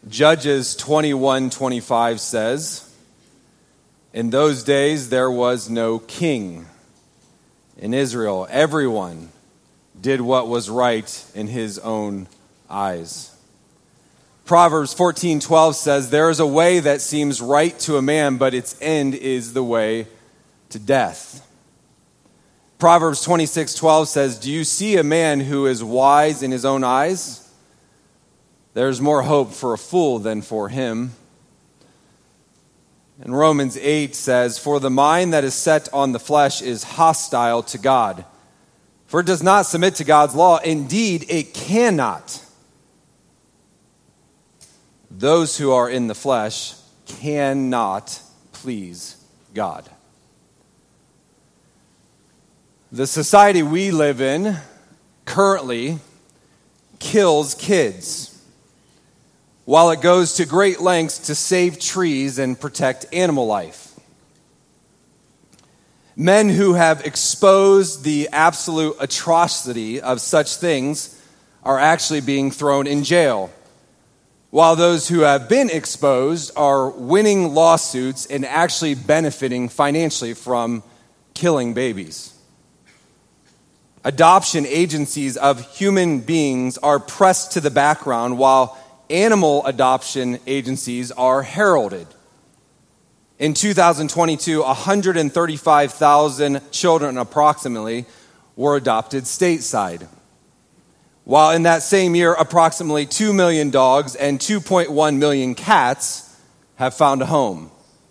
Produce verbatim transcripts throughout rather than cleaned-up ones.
Judges twenty-one twenty-five says, "In those days there was no king in Israel. Everyone did what was right in his own eyes." Proverbs fourteen twelve says, "There is a way that seems right to a man, but its end is the way to death." Proverbs twenty-six twelve says, "Do you see a man who is wise in his own eyes? There's more hope for a fool than for him." And Romans eight says, "For the mind that is set on the flesh is hostile to God, for it does not submit to God's law. Indeed, it cannot. Those who are in the flesh cannot please God." The society we live in currently kills kids, while it goes to great lengths to save trees and protect animal life. Men who have exposed the absolute atrocity of such things are actually being thrown in jail, while those who have been exposed are winning lawsuits and actually benefiting financially from killing babies. Adoption agencies of human beings are pressed to the background, while animal adoption agencies are heralded. In two thousand twenty-two, one hundred thirty-five thousand children approximately were adopted stateside, while in that same year, approximately two million dogs and two point one million cats have found a home.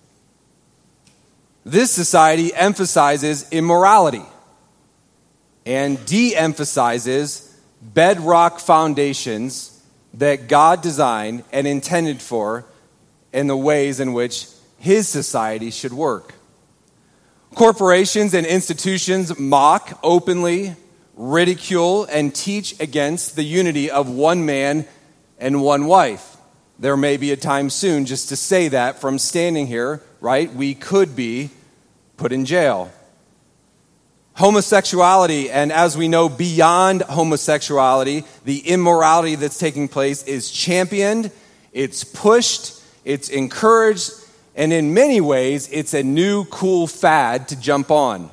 This society emphasizes immorality and de-emphasizes bedrock foundations that God designed and intended for in the ways in which his society should work. Corporations and institutions mock, openly ridicule, and teach against the unity of one man and one wife. There may be a time soon just to say that from standing here, right? We could be put in jail. Homosexuality, and as we know, beyond homosexuality, the immorality that's taking place is championed, it's pushed, it's encouraged, and in many ways, it's a new cool fad to jump on.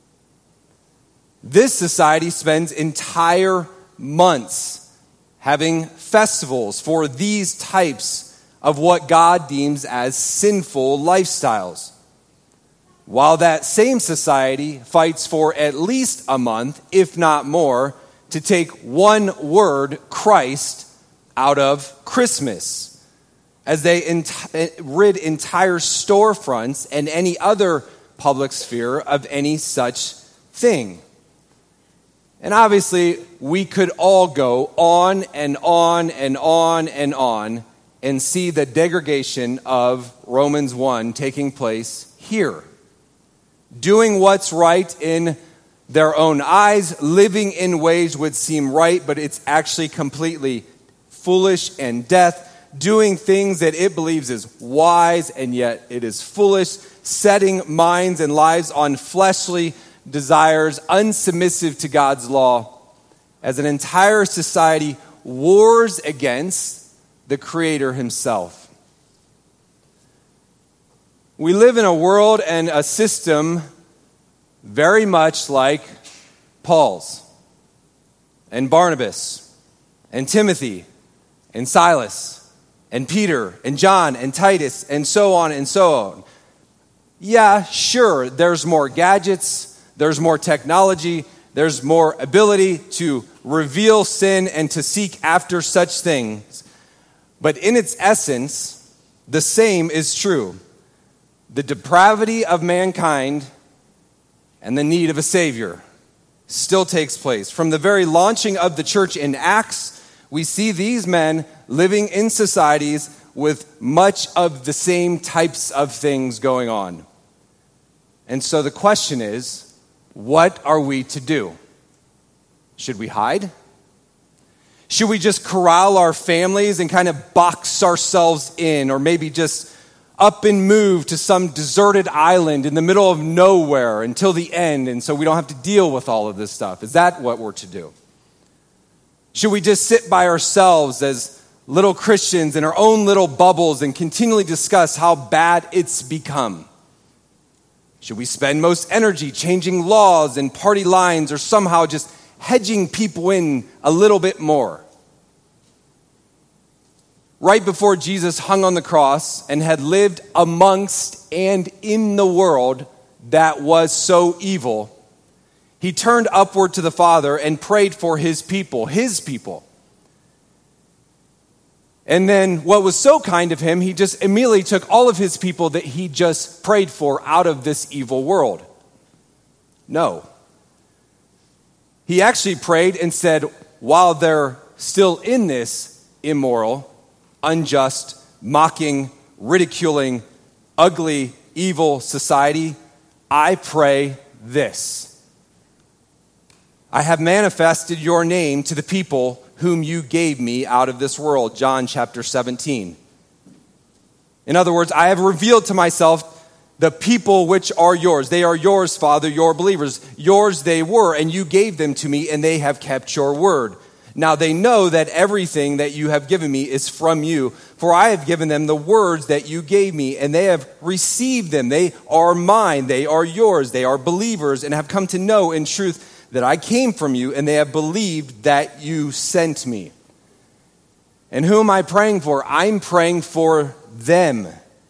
This society spends entire months having festivals for these types of what God deems as sinful lifestyles, while that same society fights for at least a month, if not more, to take one word, Christ, out of Christmas, as they ent- rid entire storefronts and any other public sphere of any such thing. And obviously, we could all go on and on and on and on and see the degradation of Romans one taking place here. Doing what's right in their own eyes, living in ways would seem right, but it's actually completely foolish and death. Doing things that it believes is wise, and yet it is foolish. Setting minds and lives on fleshly desires, unsubmissive to God's law, as an entire society wars against the Creator himself. We live in a world and a system very much like Paul's and Barnabas and Timothy and Silas and Peter and John and Titus and so on and so on. Yeah, sure, there's more gadgets, there's more technology, there's more ability to reveal sin and to seek after such things. But in its essence, the same is true. The depravity of mankind and the need of a Savior still takes place. From the very launching of the church in Acts, we see these men living in societies with much of the same types of things going on. And so the question is, what are we to do? Should we hide? Should we just corral our families and kind of box ourselves in, or maybe just up and move to some deserted island in the middle of nowhere until the end, and so we don't have to deal with all of this stuff? Is that what we're to do? Should we just sit by ourselves as little Christians in our own little bubbles and continually discuss how bad it's become? Should we spend most energy changing laws and party lines, or somehow just hedging people in a little bit more? Right before Jesus hung on the cross and had lived amongst and in the world that was so evil, he turned upward to the Father and prayed for his people, his people. And then what was so kind of him, he just immediately took all of his people that he just prayed for out of this evil world. No. He actually prayed and said, while they're still in this immoral, unjust, mocking, ridiculing, ugly, evil society, I pray this: I have manifested your name to the people whom you gave me out of this world. John chapter seventeen. In other words, I have revealed to myself the people which are yours. They are yours, Father, your believers. Yours they were, and you gave them to me, and they have kept your word. Now they know that everything that you have given me is from you, for I have given them the words that you gave me, and they have received them. They are mine, they are yours, they are believers, and have come to know in truth that I came from you, and they have believed that you sent me. And who am I praying for? I'm praying for them,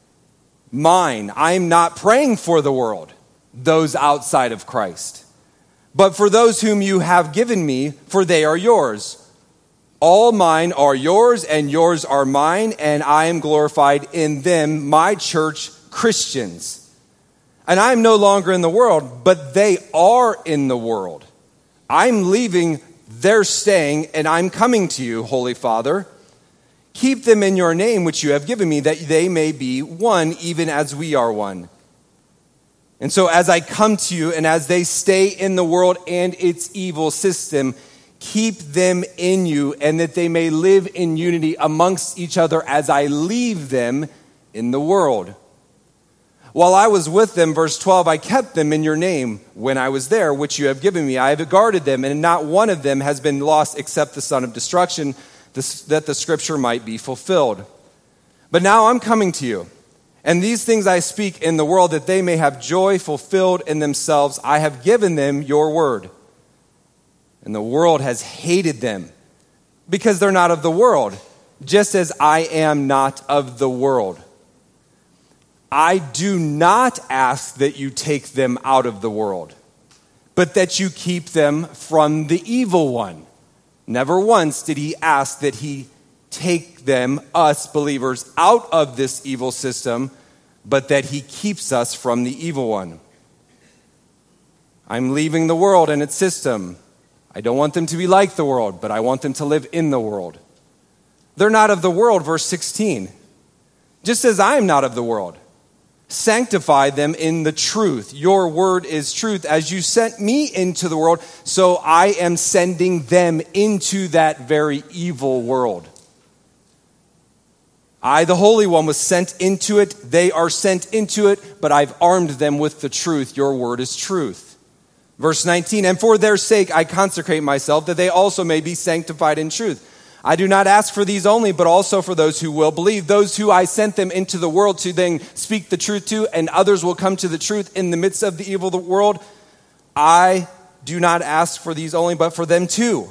mine. I'm not praying for the world, those outside of Christ, but for those whom you have given me, for they are yours. All mine are yours, and yours are mine, and I am glorified in them, my church, Christians. And I am no longer in the world, but they are in the world. I'm leaving, they're staying, and I'm coming to you, Holy Father. Keep them in your name, which you have given me, that they may be one, even as we are one. And so as I come to you, and as they stay in the world and its evil system, keep them in you, and that they may live in unity amongst each other as I leave them in the world. While I was with them, verse twelve, I kept them in your name when I was there, which you have given me. I have guarded them, and not one of them has been lost except the son of destruction, that the scripture might be fulfilled. But now I'm coming to you, and these things I speak in the world, that they may have joy fulfilled in themselves. I have given them your word, and the world has hated them, because they're not of the world, just as I am not of the world. I do not ask that you take them out of the world, but that you keep them from the evil one. Never once did he ask that he take them, us believers, out of this evil system, but that he keeps us from the evil one. I'm leaving the world and its system. I don't want them to be like the world, but I want them to live in the world. They're not of the world, verse sixteen. Just as I am not of the world. Sanctify them in the truth. Your word is truth. As you sent me into the world, so I am sending them into that very evil world. I, the Holy One, was sent into it. They are sent into it, but I've armed them with the truth. Your word is truth. Verse nineteen, and for their sake I consecrate myself, that they also may be sanctified in truth. I do not ask for these only, but also for those who will believe, those who I sent them into the world to then speak the truth to, and others will come to the truth in the midst of the evil of the world. I do not ask for these only, but for them too.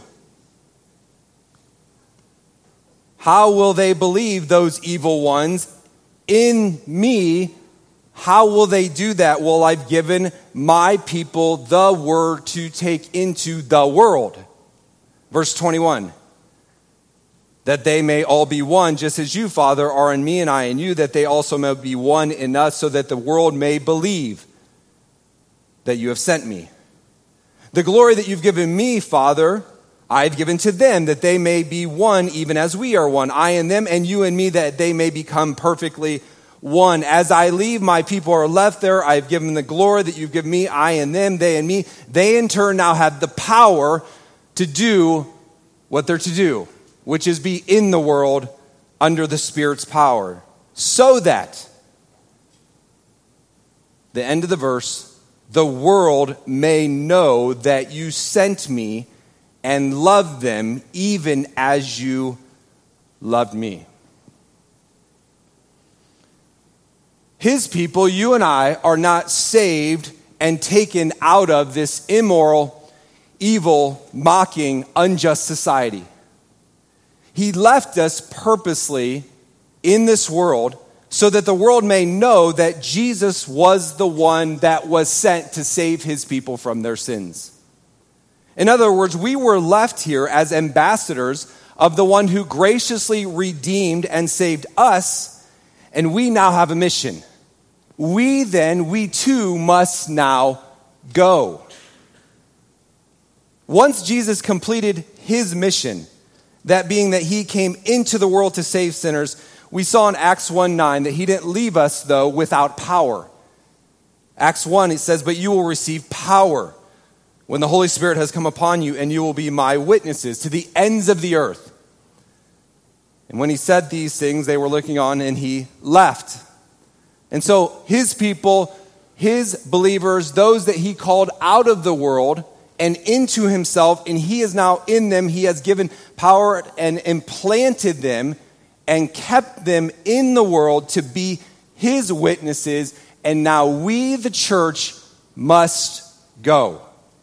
How will they believe, those evil ones, in me? How will they do that? Well, I've given my people the word to take into the world. Verse twenty-one. That they may all be one, just as you, Father, are in me and I in you, that they also may be one in us, so that the world may believe that you have sent me. The glory that you've given me, Father, I've given to them, that they may be one, even as we are one. I and them, and you and me, that they may become perfectly one. As I leave, my people are left there. I've given the glory that you've given me, I and them, they and me. They in turn now have the power to do what they're to do, which is be in the world under the Spirit's power, so that, the end of the verse, the world may know that you sent me and love them even as you loved me. His people, you and I, are not saved and taken out of this immoral, evil, mocking, unjust society. He left us purposely in this world so that the world may know that Jesus was the one that was sent to save his people from their sins. In other words, we were left here as ambassadors of the one who graciously redeemed and saved us, and we now have a mission. We then, we too must now go. Once Jesus completed his mission, that being that he came into the world to save sinners, we saw in Acts one nine that he didn't leave us, though, without power. Acts one, it says, but you will receive power when the Holy Spirit has come upon you, and you will be my witnesses to the ends of the earth. And when he said these things, they were looking on, and he left. And so his people, his believers, those that he called out of the world and into himself, and he is now in them. He has given power and implanted them and kept them in the world to be his witnesses. And now we, the church, must go.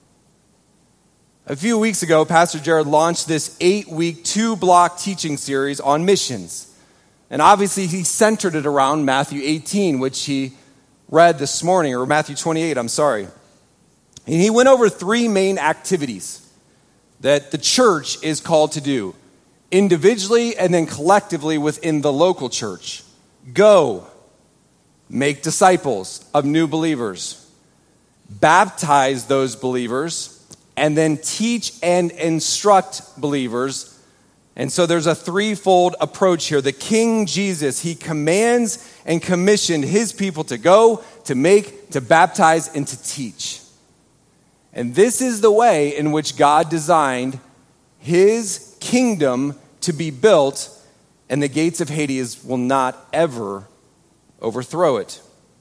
A few weeks ago, Pastor Jared launched this eight-week, two-block teaching series on missions. And obviously, he centered it around Matthew eighteen, which he read this morning, or Matthew twenty-eight, I'm sorry. And he went over three main activities that the church is called to do, individually and then collectively within the local church. Go, make disciples of new believers, baptize those believers, and then teach and instruct believers. And so there's a threefold approach here. The King Jesus, he commands and commissioned his people to go, to make, to baptize, and to teach. And this is the way in which God designed his kingdom to be built, and the gates of Hades will not ever overthrow it.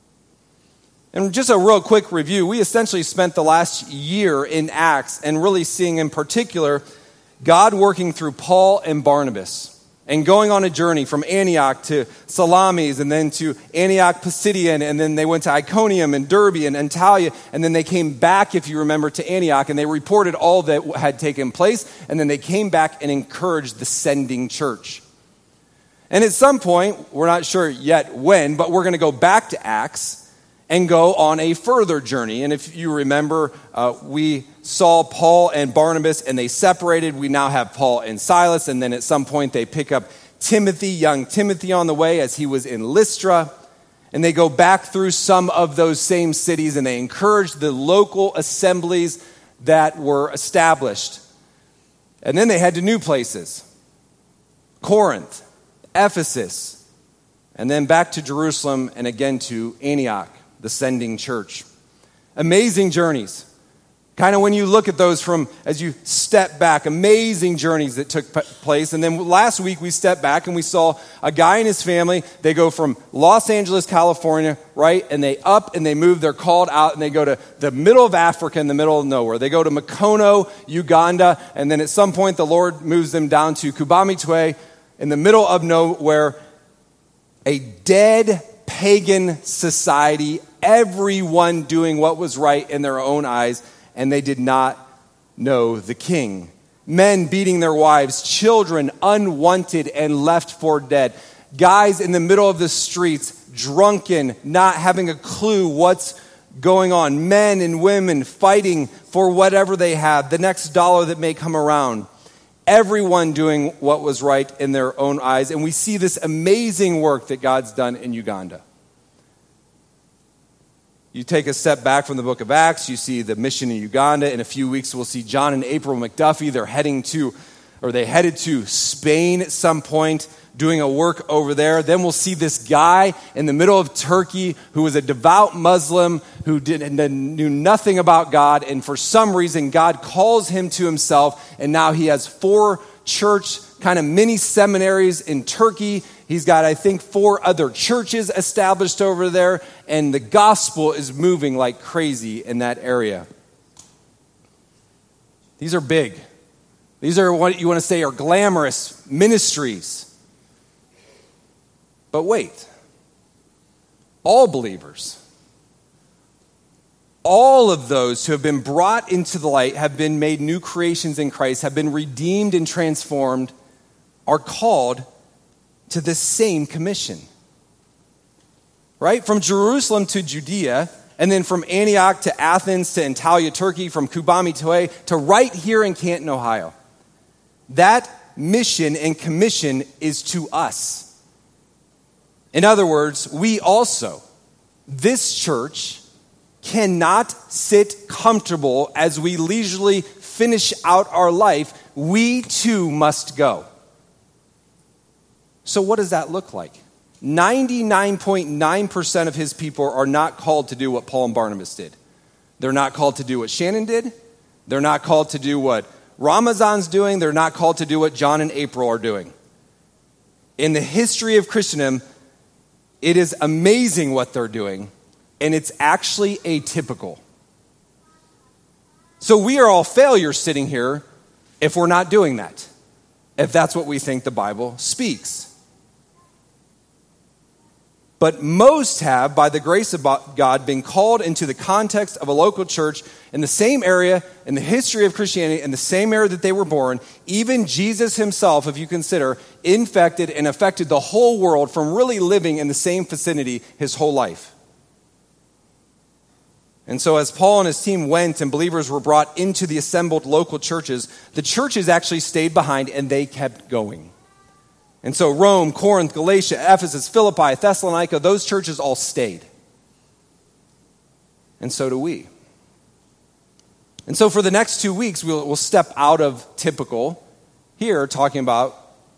And just a real quick review, we essentially spent the last year in Acts and really seeing in particular God working through Paul and Barnabas and going on a journey from Antioch to Salamis and then to Antioch Pisidian, and then they went to Iconium and Derbe and Antalya, and then they came back, if you remember, to Antioch, and they reported all that had taken place, and then they came back and encouraged the sending church. And at some point, we're not sure yet when, but we're going to go back to Acts and go on a further journey. And if you remember, uh, we saw Paul and Barnabas, and they separated. We now have Paul and Silas, and then at some point they pick up Timothy, young Timothy, on the way as he was in Lystra. And they go back through some of those same cities, and they encourage the local assemblies that were established. And then they head to new places: Corinth, Ephesus, and then back to Jerusalem, and again to Antioch, the sending church. Amazing journeys. Kind of when you look at those from, as you step back, amazing journeys that took place. And then last week we stepped back and we saw a guy and his family. They go from Los Angeles, California, right? And they up and they move. They're called out and they go to the middle of Africa in the middle of nowhere. They go to Makono, Uganda. And then at some point the Lord moves them down to Kubamitwe in the middle of nowhere. A dead pagan society, everyone doing what was right in their own eyes, and they did not know the King. Men beating their wives, children unwanted and left for dead. Guys in the middle of the streets, drunken, not having a clue what's going on. Men and women fighting for whatever they have, the next dollar that may come around. Everyone doing what was right in their own eyes. And we see this amazing work that God's done in Uganda. You take a step back from the book of Acts, you see the mission in Uganda. In a few weeks, we'll see John and April McDuffie. They're heading to, or they headed to Spain at some point, doing a work over there. Then we'll see this guy in the middle of Turkey who was a devout Muslim who did, knew nothing about God. And for some reason, God calls him to himself. And now he has four church kind of mini seminaries in Turkey. He's got, I think, four other churches established over there, and the gospel is moving like crazy in that area. These are big. These are what you want to say are glamorous ministries. But wait, all believers, all of those who have been brought into the light, have been made new creations in Christ, have been redeemed and transformed, are called to the same commission. Right? From Jerusalem to Judea, and then from Antioch to Athens to Antalya, Turkey, from Kubami to to right here in Canton, Ohio. That mission and commission is to us. In other words, we also, this church, cannot sit comfortable as we leisurely finish out our life. We too must go. So what does that look like? ninety-nine point nine percent of his people are not called to do what Paul and Barnabas did. They're not called to do what Shannon did. They're not called to do what Ramazan's doing. They're not called to do what John and April are doing. In the history of Christendom, it is amazing what they're doing, and it's actually atypical. So we are all failures sitting here if we're not doing that, if that's what we think the Bible speaks. But most have, by the grace of God, been called into the context of a local church in the same area, in the history of Christianity, in the same era that they were born. Even Jesus himself, if you consider, infected and affected the whole world from really living in the same vicinity his whole life. And so as Paul and his team went and believers were brought into the assembled local churches, the churches actually stayed behind and they kept going. And so Rome, Corinth, Galatia, Ephesus, Philippi, Thessalonica, those churches all stayed. And so do we. And so for the next two weeks, we'll, we'll step out of typical here, talking about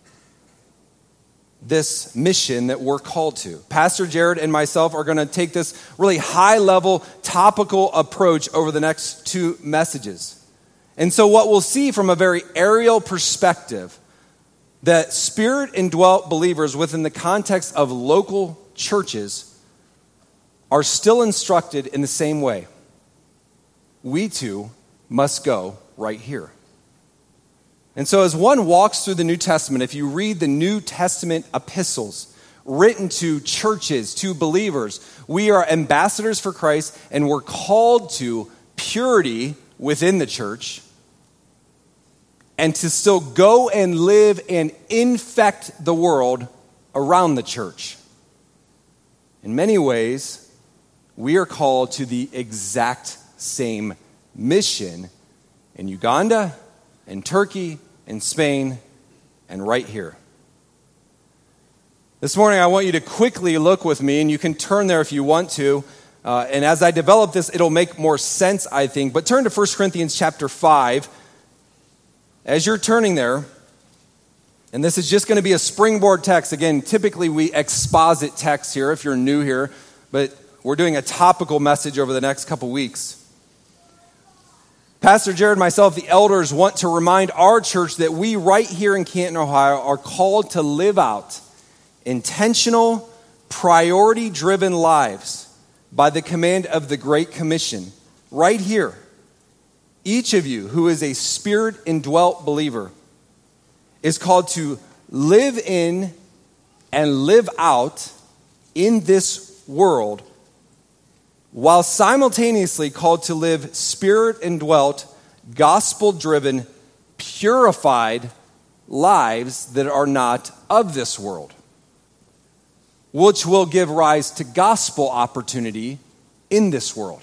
this mission that we're called to. Pastor Jared and myself are going to take this really high-level, topical approach over the next two messages. And so what we'll see from a very aerial perspective, that Spirit-indwelt believers within the context of local churches are still instructed in the same way. We too must go right here. And so as one walks through the New Testament, if you read the New Testament epistles written to churches, to believers, we are ambassadors for Christ and we're called to purity within the church, and to still go and live and infect the world around the church. In many ways, we are called to the exact same mission in Uganda, in Turkey, in Spain, and right here. This morning, I want you to quickly look with me, and you can turn there if you want to. Uh, and as I develop this, it'll make more sense, I think. But turn to First Corinthians chapter five. As you're turning there, and this is just going to be a springboard text. Again, typically we exposit text here if you're new here, but we're doing a topical message over the next couple weeks. Pastor Jared and myself, the elders, want to remind our church that we right here in Canton, Ohio, are called to live out intentional, priority-driven lives by the command of the Great Commission right here. Each of you who is a Spirit-indwelt believer is called to live in and live out in this world while simultaneously called to live Spirit-indwelt, gospel-driven, purified lives that are not of this world, which will give rise to gospel opportunity in this world.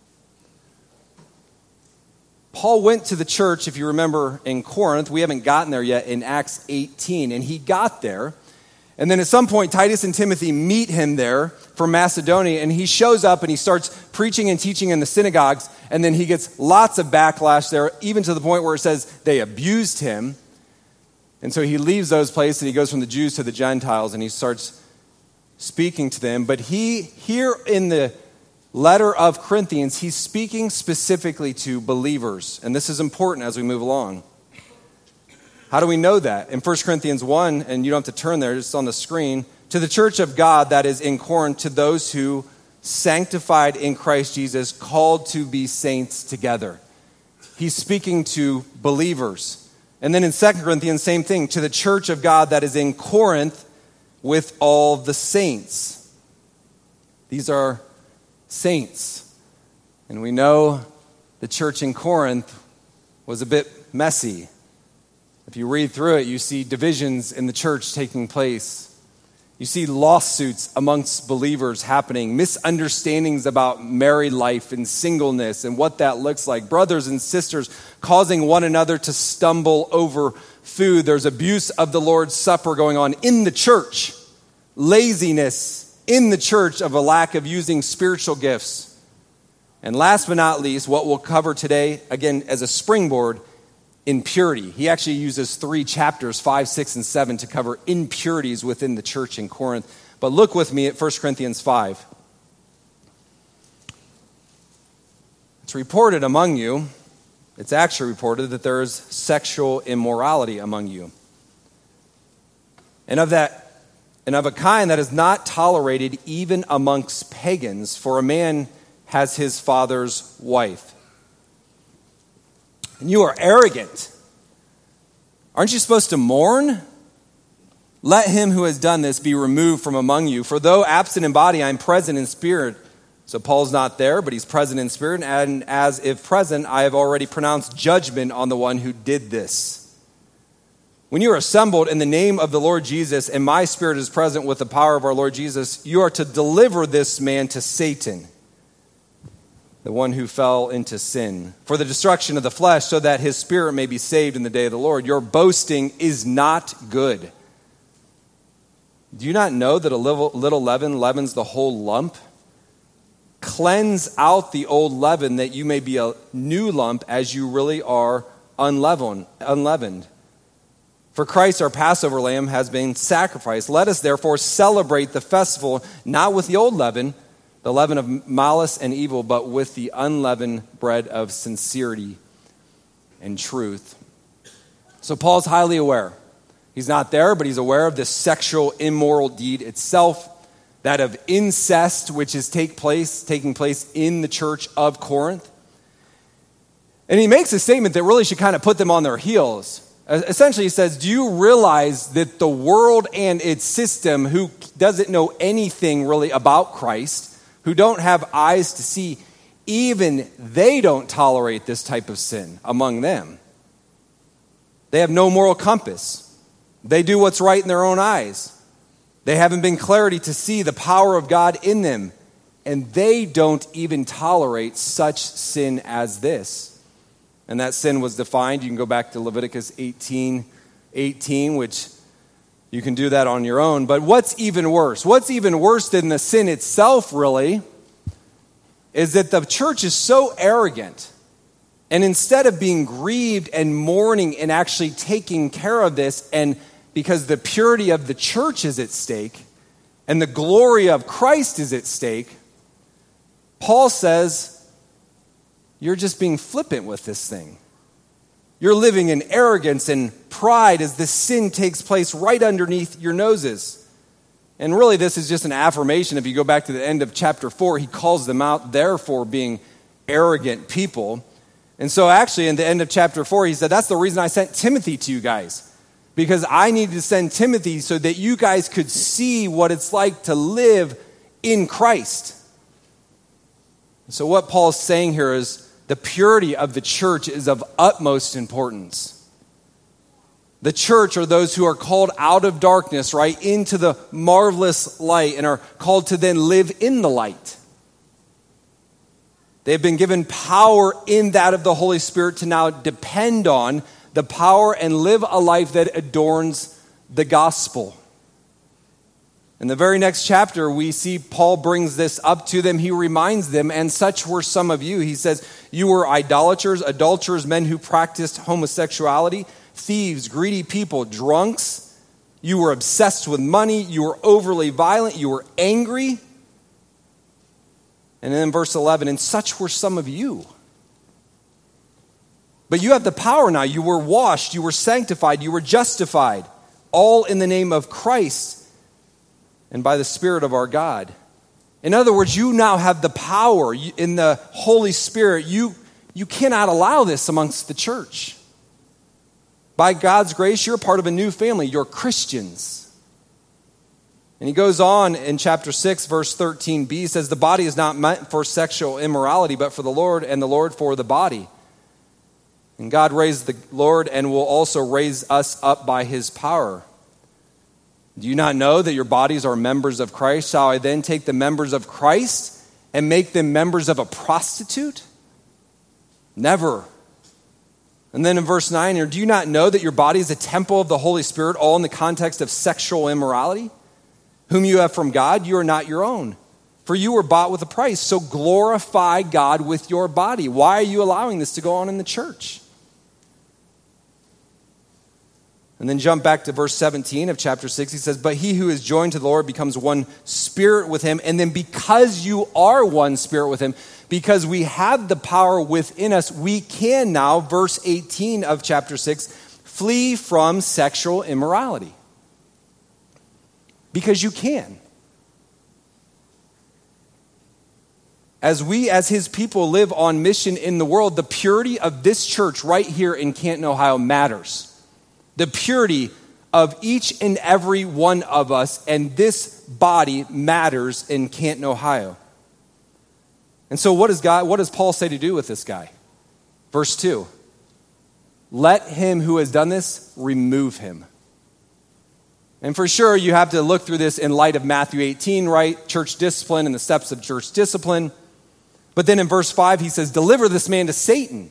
Paul went to the church, if you remember, in Corinth. We haven't gotten there yet, in Acts eighteen. And he got there. And then at some point, Titus and Timothy meet him there from Macedonia. And he shows up and he starts preaching and teaching in the synagogues. And then he gets lots of backlash there, even to the point where it says they abused him. And so he leaves those places and he goes from the Jews to the Gentiles and he starts speaking to them. But he, here in the letter of Corinthians, he's speaking specifically to believers. And this is important as we move along. How do we know that? In First Corinthians one, and you don't have to turn there, it's on the screen, to the church of God that is in Corinth, to those who sanctified in Christ Jesus, called to be saints together. He's speaking to believers. And then in Second Corinthians, same thing, to the church of God that is in Corinth, with all the saints. These are saints. And we know the church in Corinth was a bit messy. If you read through it, you see divisions in the church taking place. You see lawsuits amongst believers happening, misunderstandings about married life and singleness and what that looks like. Brothers and sisters causing one another to stumble over food. There's abuse of the Lord's Supper going on in the church. Laziness in the church of a lack of using spiritual gifts. And last but not least, what we'll cover today, again, as a springboard, impurity. He actually uses three chapters, five, six, and seven, to cover impurities within the church in Corinth. But look with me at First Corinthians five. It's reported among you, it's actually reported that there is sexual immorality among you. And of that, and of a kind that is not tolerated even amongst pagans, for a man has his father's wife. And you are arrogant. Aren't you supposed to mourn? Let him who has done this be removed from among you. For though absent in body, I am present in spirit. So Paul's not there, but he's present in spirit. And as if present, I have already pronounced judgment on the one who did this. When you are assembled in the name of the Lord Jesus, and my spirit is present with the power of our Lord Jesus, you are to deliver this man to Satan, the one who fell into sin, for the destruction of the flesh, so that his spirit may be saved in the day of the Lord. Your boasting is not good. Do you not know that a little, little leaven leavens the whole lump? Cleanse out the old leaven, that you may be a new lump, as you really are unleavened. unleavened. For Christ, our Passover lamb, has been sacrificed. Let us therefore celebrate the festival, not with the old leaven, the leaven of malice and evil, but with the unleavened bread of sincerity and truth. So Paul's highly aware. He's not there, but he's aware of this sexual immoral deed itself, that of incest, which is take place, taking place in the church of Corinth. And he makes a statement that really should kind of put them on their heels. Essentially, he says, do you realize that the world and its system, who doesn't know anything really about Christ, who don't have eyes to see, even they don't tolerate this type of sin among them. They have no moral compass. They do what's right in their own eyes. They haven't been clarity to see the power of God in them, and they don't even tolerate such sin as this. And that sin was defined. You can go back to Leviticus eighteen eighteen, which you can do that on your own. But what's even worse? What's even worse than the sin itself, really, is that the church is so arrogant. And instead of being grieved and mourning and actually taking care of this, and because the purity of the church is at stake and the glory of Christ is at stake, Paul says, you're just being flippant with this thing. You're living in arrogance and pride as this sin takes place right underneath your noses. And really, this is just an affirmation. If you go back to the end of chapter four, he calls them out there for being arrogant people. And so actually, in the end of chapter four, he said, that's the reason I sent Timothy to you guys. Because I needed to send Timothy so that you guys could see what it's like to live in Christ. So what Paul's saying here is, the purity of the church is of utmost importance. The church are those who are called out of darkness, right, into the marvelous light, and are called to then live in the light. They've been given power in that of the Holy Spirit to now depend on the power and live a life that adorns the gospel. In the very next chapter, we see Paul brings this up to them. He reminds them, and such were some of you. He says, you were idolaters, adulterers, men who practiced homosexuality, thieves, greedy people, drunks. You were obsessed with money. You were overly violent. You were angry. And then in verse eleven, and such were some of you. But you have the power now. You were washed. You were sanctified. You were justified. All in the name of Christ and by the Spirit of our God. In other words, you now have the power in the Holy Spirit. You, you cannot allow this amongst the church. By God's grace, you're part of a new family. You're Christians. And he goes on in chapter six, verse thirteen b, he says, the body is not meant for sexual immorality, but for the Lord, and the Lord for the body. And God raised the Lord and will also raise us up by his power. Do you not know that your bodies are members of Christ? Shall I then take the members of Christ and make them members of a prostitute? Never. And then in verse nine here, do you not know that your body is a temple of the Holy Spirit, all in the context of sexual immorality? Whom you have from God, you are not your own. For you were bought with a price, so glorify God with your body. Why are you allowing this to go on in the church? And then jump back to verse seventeen of chapter six. He says, but he who is joined to the Lord becomes one spirit with him. And then because you are one spirit with him, because we have the power within us, we can now, verse eighteen of chapter six, flee from sexual immorality. Because you can. As we, as his people, live on mission in the world, the purity of this church right here in Canton, Ohio matters. The purity of each and every one of us and this body matters in Canton, Ohio. And so what does God, what does Paul say to do with this guy? Verse two. Let him who has done this remove him. And for sure, you have to look through this in light of Matthew eighteen, right? Church discipline and the steps of church discipline. But then in verse five, he says, deliver this man to Satan.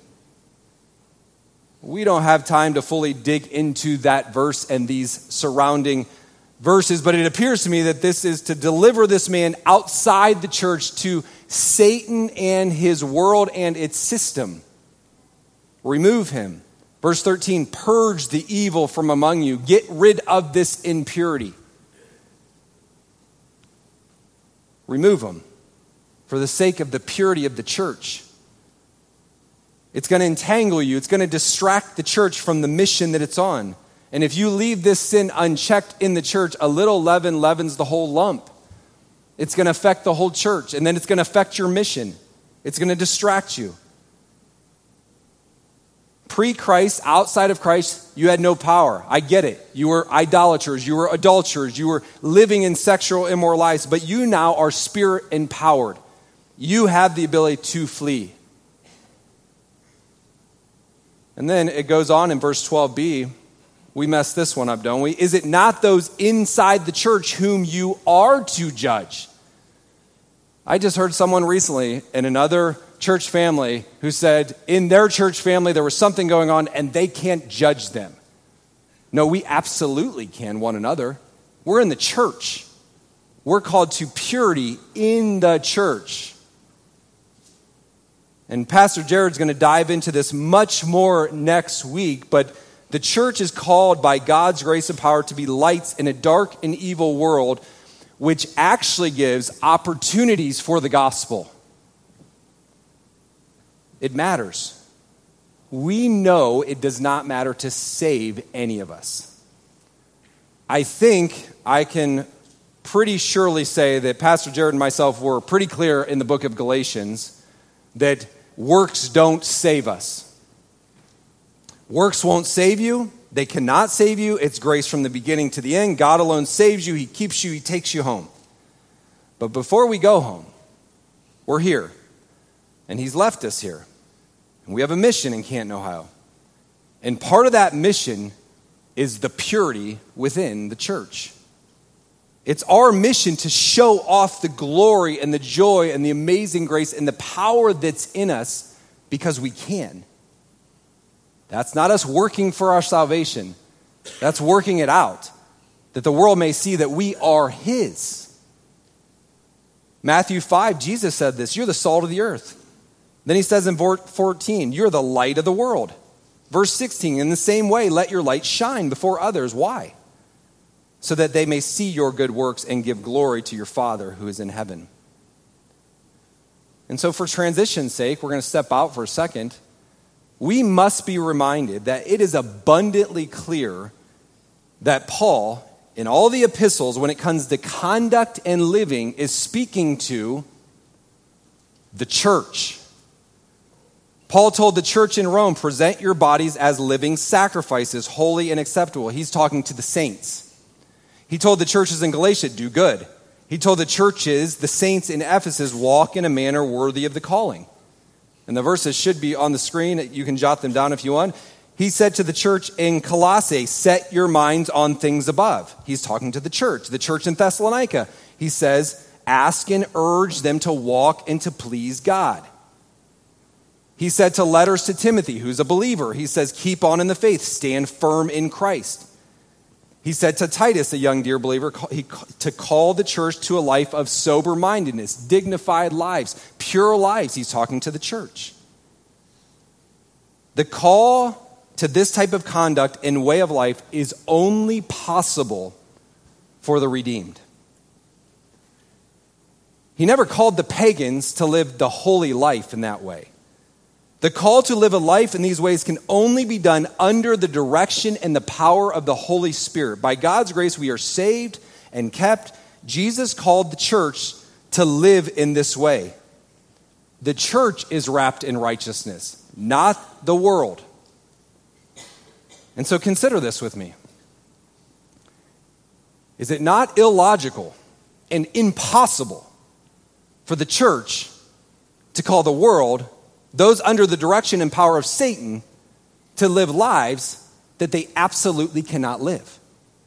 We don't have time to fully dig into that verse and these surrounding verses, but it appears to me that this is to deliver this man outside the church to Satan and his world and its system. Remove him. Verse thirteen, purge the evil from among you. Get rid of this impurity. Remove him for the sake of the purity of the church. It's going to entangle you. It's going to distract the church from the mission that it's on. And if you leave this sin unchecked in the church, a little leaven leavens the whole lump. It's going to affect the whole church, and then it's going to affect your mission. It's going to distract you. Pre-Christ, outside of Christ, you had no power. I get it. You were idolaters. You were adulterers. You were living in sexual immoral lives. But you now are spirit empowered. You have the ability to flee. And then it goes on in verse twelve b. We messed this one up, don't we? Is it not those inside the church whom you are to judge? I just heard someone recently in another church family who said in their church family there was something going on and they can't judge them. No, we absolutely can one another. We're in the church. We're called to purity in the church. And Pastor Jared's going to dive into this much more next week, but the church is called by God's grace and power to be lights in a dark and evil world, which actually gives opportunities for the gospel. It matters. We know it does not matter to save any of us. I think I can pretty surely say that Pastor Jared and myself were pretty clear in the book of Galatians that works don't save us. Works won't save you. They cannot save you. It's grace from the beginning to the end. God alone saves you. He keeps you. He takes you home. But before we go home, we're here. And he's left us here. And we have a mission in Canton, Ohio. And part of that mission is the purity within the church. It's our mission to show off the glory and the joy and the amazing grace and the power that's in us because we can. That's not us working for our salvation. That's working it out, that the world may see that we are his. Matthew five, Jesus said this, you're the salt of the earth. Then he says in fourteen, you're the light of the world. Verse sixteen, in the same way, let your light shine before others. Why? So that they may see your good works and give glory to your Father who is in heaven. And so for transition's sake, we're going to step out for a second. We must be reminded that it is abundantly clear that Paul, in all the epistles, when it comes to conduct and living, is speaking to the church. Paul told the church in Rome, present your bodies as living sacrifices, holy and acceptable. He's talking to the saints. He told the churches in Galatia, do good. He told the churches, the saints in Ephesus, walk in a manner worthy of the calling. And the verses should be on the screen. You can jot them down if you want. He said to the church in Colossae, set your minds on things above. He's talking to the church. The church in Thessalonica, he says, ask and urge them to walk and to please God. He said to letters to Timothy, who's a believer, he says, keep on in the faith, stand firm in Christ. He said to Titus, a young dear believer, he, to call the church to a life of sober-mindedness, dignified lives, pure lives. He's talking to the church. The call to this type of conduct and way of life is only possible for the redeemed. He never called the pagans to live the holy life in that way. The call to live a life in these ways can only be done under the direction and the power of the Holy Spirit. By God's grace, we are saved and kept. Jesus called the church to live in this way. The church is wrapped in righteousness, not the world. And so consider this with me. Is it not illogical and impossible for the church to call the world, those under the direction and power of Satan, to live lives that they absolutely cannot live?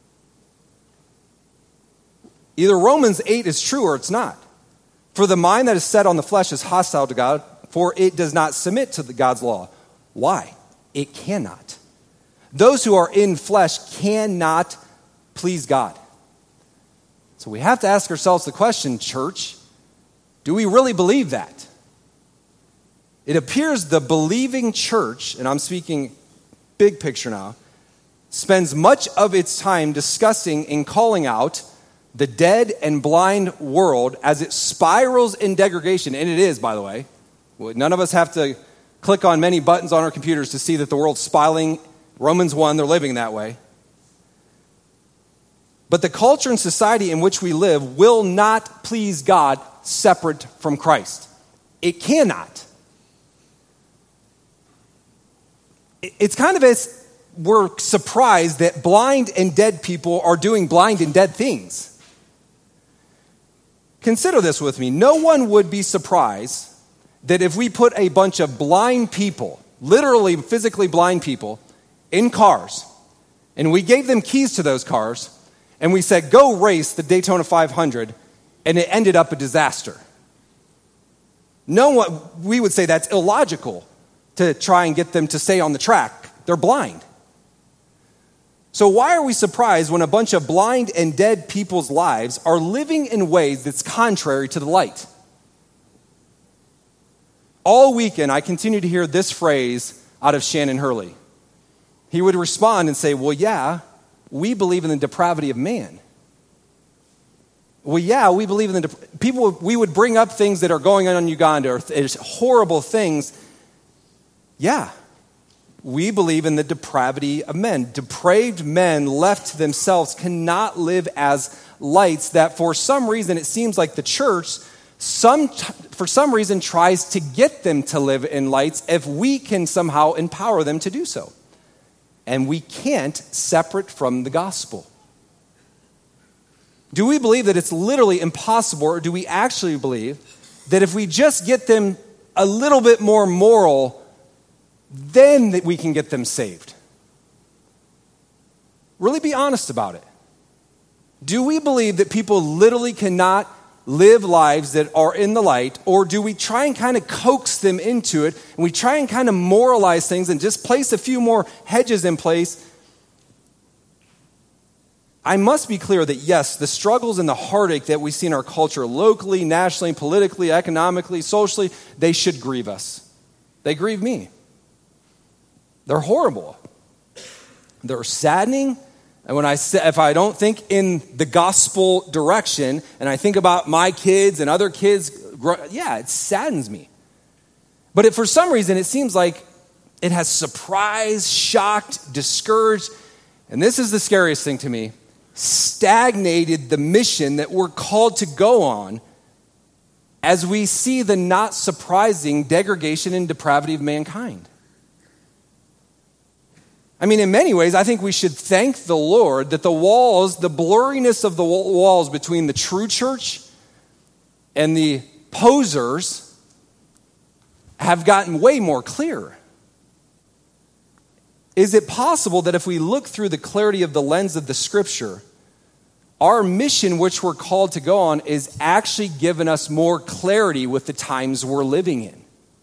Either Romans eight is true or it's not. For the mind that is set on the flesh is hostile to God, for it does not submit to the God's law. Why? It cannot. Those who are in flesh cannot please God. So we have to ask ourselves the question, church, do we really believe that? It appears the believing church, and I'm speaking big picture now, spends much of its time discussing and calling out the dead and blind world as it spirals in degradation, and it is, by the way. None of us have to click on many buttons on our computers to see that the world's spiraling. Romans one, they're living that way. But the culture and society in which we live will not please God separate from Christ. It cannot. It's kind of as we're surprised that blind and dead people are doing blind and dead things. Consider this with me. No one would be surprised that if we put a bunch of blind people, literally physically blind people, in cars, and we gave them keys to those cars, and we said, go race the Daytona five hundred, and it ended up a disaster. No one, we would say that's illogical to try and get them to stay on the track. They're blind. So why are we surprised when a bunch of blind and dead people's lives are living in ways that's contrary to the light? All weekend, I continue to hear this phrase out of Shannon Hurley. He would respond and say, well, yeah, we believe in the depravity of man. Well, yeah, we believe in the de- people. We would bring up things that are going on in Uganda, or th- horrible things. Yeah, we believe in the depravity of men. Depraved men left to themselves cannot live as lights that for some reason it seems like the church, some for some reason, tries to get them to live in lights if we can somehow empower them to do so. And we can't separate from the gospel. Do we believe that it's literally impossible, or do we actually believe that if we just get them a little bit more moral, then that we can get them saved? Really be honest about it. Do we believe that people literally cannot live lives that are in the light, or do we try and kind of coax them into it, and we try and kind of moralize things and just place a few more hedges in place? I must be clear that yes, the struggles and the heartache that we see in our culture, locally, nationally, politically, economically, socially, they should grieve us. They grieve me. They're horrible. They're saddening. And when I say, if I don't think in the gospel direction, and I think about my kids and other kids, yeah, it saddens me. But it, for some reason, it seems like it has surprised, shocked, discouraged, and this is the scariest thing to me, stagnated the mission that we're called to go on as we see the not surprising degradation and depravity of mankind. I mean, in many ways, I think we should thank the Lord that the walls, the blurriness of the walls between the true church and the posers have gotten way more clear. Is it possible that if we look through the clarity of the lens of the Scripture, our mission, which we're called to go on, is actually giving us more clarity with the times we're living in?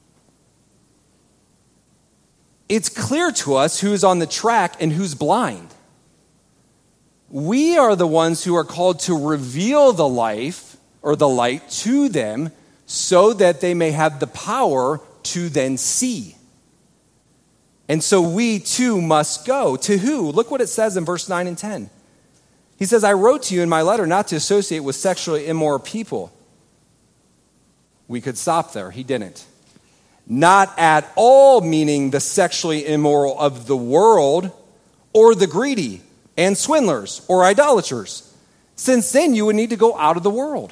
It's clear to us who's on the track and who's blind. We are the ones who are called to reveal the life or the light to them so that they may have the power to then see. And so we too must go. To who? Look what it says in verse nine and ten. He says, I wrote to you in my letter not to associate with sexually immoral people. We could stop there. He didn't. Not at all meaning the sexually immoral of the world or the greedy and swindlers or idolaters, since then you would need to go out of the world.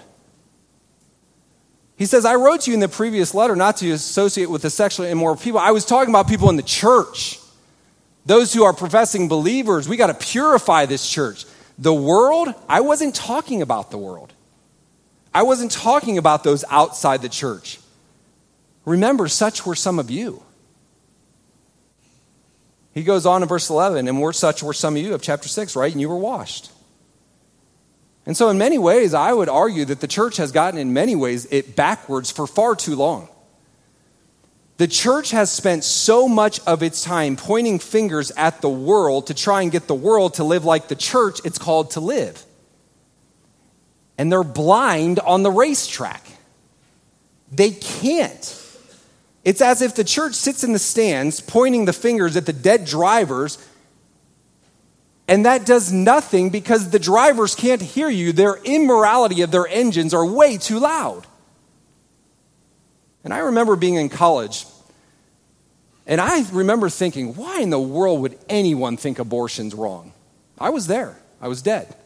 He says, I wrote to you in the previous letter not to associate with the sexually immoral people. I was talking about people in the church, those who are professing believers. We got to purify this church. The world, I wasn't talking about the world. I wasn't talking about those outside the church. Remember, such were some of you. He goes on in verse eleven, and we're such were some of you of chapter six, right? And you were washed. And so in many ways, I would argue that the church has gotten in many ways it backwards for far too long. The church has spent so much of its time pointing fingers at the world to try and get the world to live like the church it's called to live. And they're blind on the racetrack. They can't. It's as if the church sits in the stands pointing the fingers at the dead drivers, and that does nothing because the drivers can't hear you. Their immorality of their engines are way too loud. And I remember being in college, and I remember thinking, why in the world would anyone think abortion's wrong? I was there. I was dead.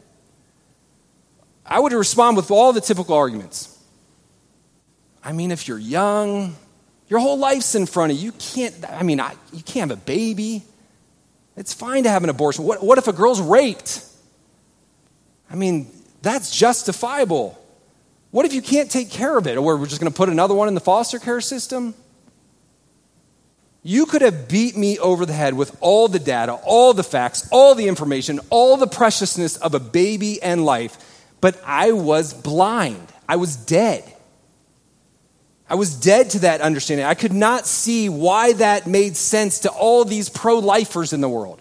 I would respond with all the typical arguments. I mean, if you're young, your whole life's in front of you. You can't, I mean, I, you can't have a baby. It's fine to have an abortion. What, what if a girl's raped? I mean, that's justifiable. What if you can't take care of it? Or we're just going to put another one in the foster care system? You could have beat me over the head with all the data, all the facts, all the information, all the preciousness of a baby and life, but I was blind. I was dead. I was dead to that understanding. I could not see why that made sense to all these pro-lifers in the world.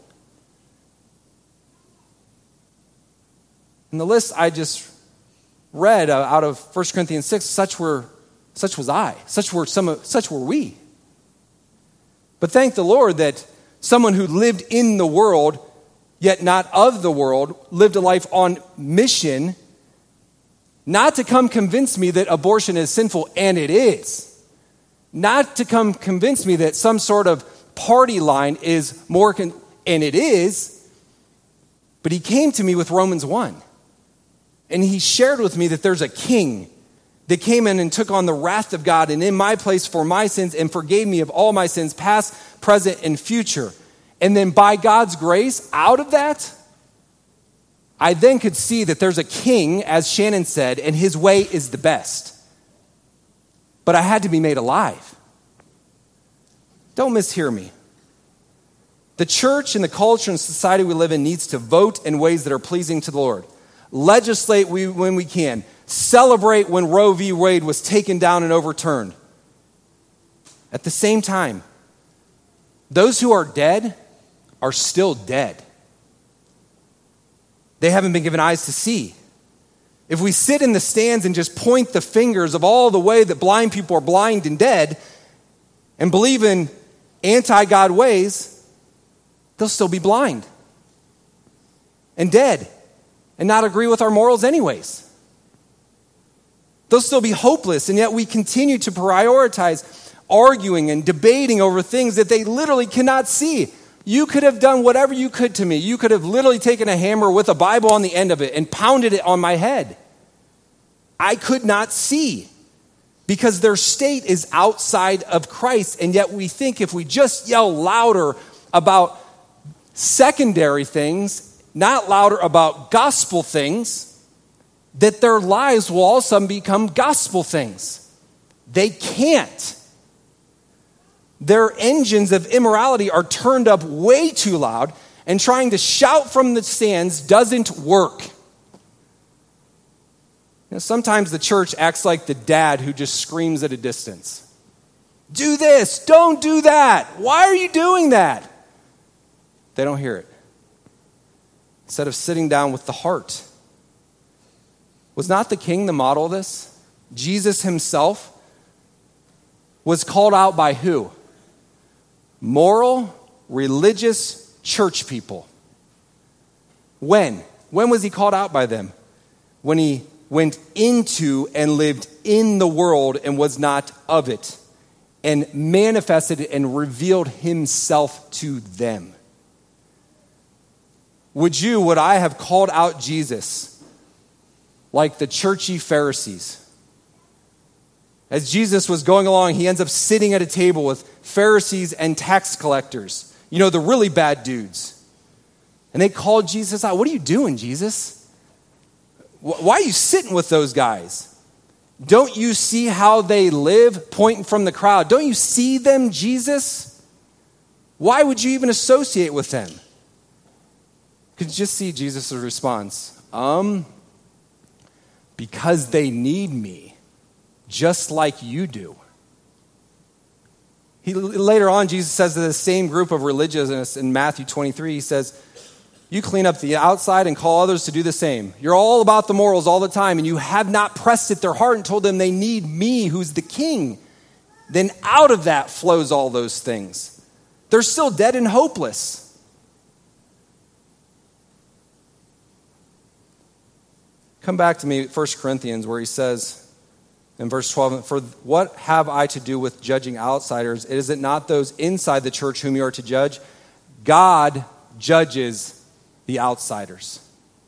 And the list I just read uh, out of First Corinthians six, such were, such was I. Such were some of, such were we. But thank the Lord that someone who lived in the world, yet not of the world, lived a life on mission, not to come convince me that abortion is sinful, and it is. Not to come convince me that some sort of party line is more, con- and it is. But he came to me with Romans one. And he shared with me that there's a king that came in and took on the wrath of God and in my place for my sins and forgave me of all my sins, past, present, and future. And then by God's grace, out of that, I then could see that there's a king, as Shannon said, and his way is the best. But I had to be made alive. Don't mishear me. The church and the culture and society we live in needs to vote in ways that are pleasing to the Lord. Legislate when we can. Celebrate when Roe v. Wade was taken down and overturned. At the same time, those who are dead are still dead. They haven't been given eyes to see. If we sit in the stands and just point the fingers of all the way that blind people are blind and dead and believe in anti-God ways, they'll still be blind and dead and not agree with our morals anyways. They'll still be hopeless, and yet we continue to prioritize arguing and debating over things that they literally cannot see. You could have done whatever you could to me. You could have literally taken a hammer with a Bible on the end of it and pounded it on my head. I could not see because their state is outside of Christ, and yet we think if we just yell louder about secondary things, not louder about gospel things, that their lives will all of a sudden become gospel things. They can't. Their engines of immorality are turned up way too loud, and trying to shout from the stands doesn't work. You know, sometimes the church acts like the dad who just screams at a distance. Do this, don't do that. Why are you doing that? They don't hear it. Instead of sitting down with the heart. Was not the king the model of this? Jesus himself was called out by who? Moral, religious church people. When? When was he called out by them? When he went into and lived in the world and was not of it, and manifested and revealed himself to them. Would you, would I have called out Jesus like the churchy Pharisees? As Jesus was going along, he ends up sitting at a table with Pharisees and tax collectors. You know, the really bad dudes. And they called Jesus out. What are you doing, Jesus? Why are you sitting with those guys? Don't you see how they live? Pointing from the crowd. Don't you see them, Jesus? Why would you even associate with them? Could you just see Jesus' response? Um, because they need me, just like you do. He, later on, Jesus says to the same group of religionists in Matthew twenty-three, he says, you clean up the outside and call others to do the same. You're all about the morals all the time, and you have not pressed at their heart and told them they need me, who's the king. Then out of that flows all those things. They're still dead and hopeless. Come back to me, First Corinthians, where he says in verse twelve, for what have I to do with judging outsiders? Is it not those inside the church whom you are to judge? God judges the outsiders.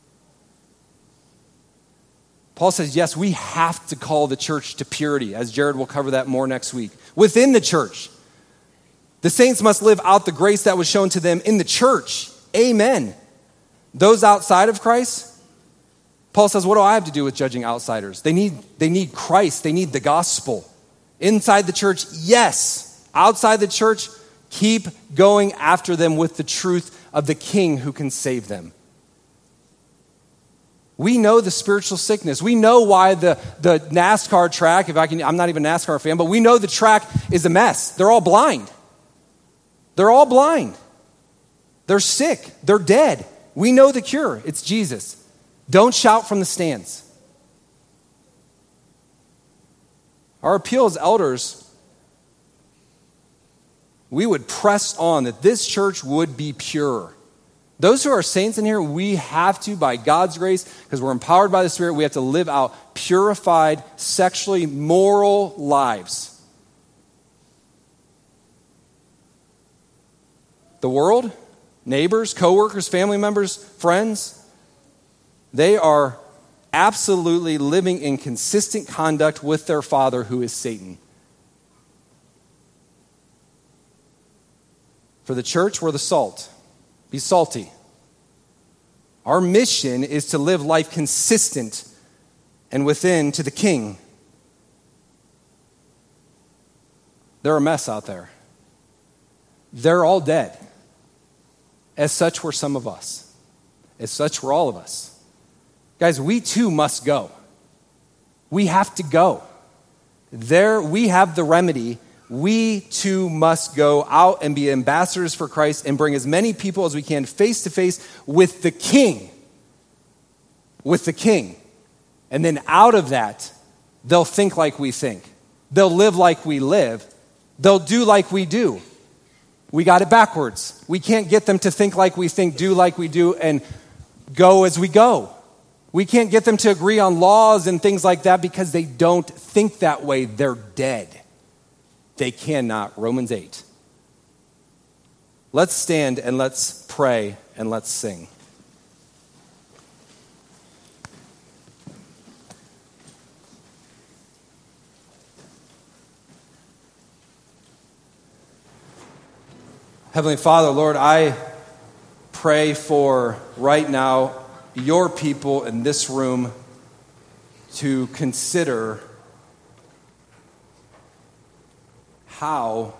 Paul says, yes, we have to call the church to purity, as Jared will cover that more next week. Within the church, the saints must live out the grace that was shown to them in the church. Amen. Those outside of Christ, Paul says, what do I have to do with judging outsiders? They need, they need Christ. They need the gospel. Inside the church, yes. Outside the church, keep going after them with the truth of the King who can save them. We know the spiritual sickness. We know why the, the NASCAR track, if I can, I'm not even a NASCAR fan, but we know the track is a mess. They're all blind. They're all blind. They're sick. They're dead. We know the cure. It's Jesus. Don't shout from the stands. Our appeal as elders, we would press on that this church would be pure. Those who are saints in here, we have to, by God's grace, because we're empowered by the Spirit, we have to live out purified, sexually moral lives. The world, neighbors, coworkers, family members, friends, they are absolutely living in consistent conduct with their father, who is Satan. For the church, we're the salt. Be salty. Our mission is to live life consistent and within to the King. They're a mess out there. They're all dead. As such were some of us. As such were all of us. Guys, we too must go. We have to go. There, we have the remedy. We too must go out and be ambassadors for Christ and bring as many people as we can face to face with the King. With the King. And then out of that, they'll think like we think. They'll live like we live. They'll do like we do. We got it backwards. We can't get them to think like we think, do like we do, and go as we go. We can't get them to agree on laws and things like that because they don't think that way. They're dead. They cannot. Romans eight. Let's stand and let's pray and let's sing. Heavenly Father, Lord, I pray for right now your people in this room to consider how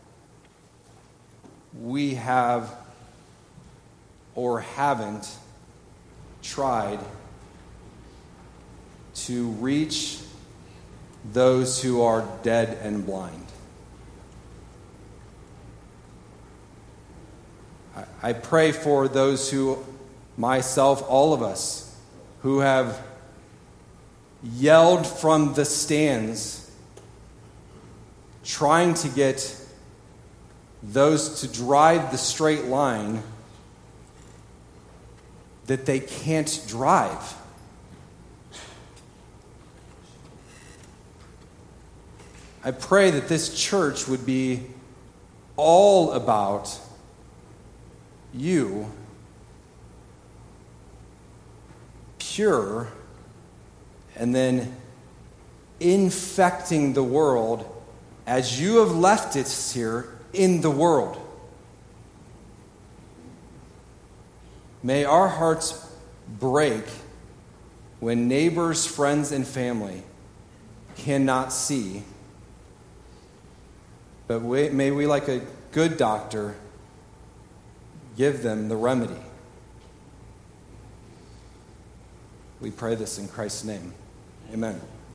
we have or haven't tried to reach those who are dead and blind. I pray for those who, myself, all of us, who have yelled from the stands, trying to get those to drive the straight line that they can't drive. I pray that this church would be all about you, pure, and then infecting the world as you have left it here in the world. May our hearts break when neighbors, friends, and family cannot see, but we, may we, like a good doctor, give them the remedy. We pray this in Christ's name. Amen.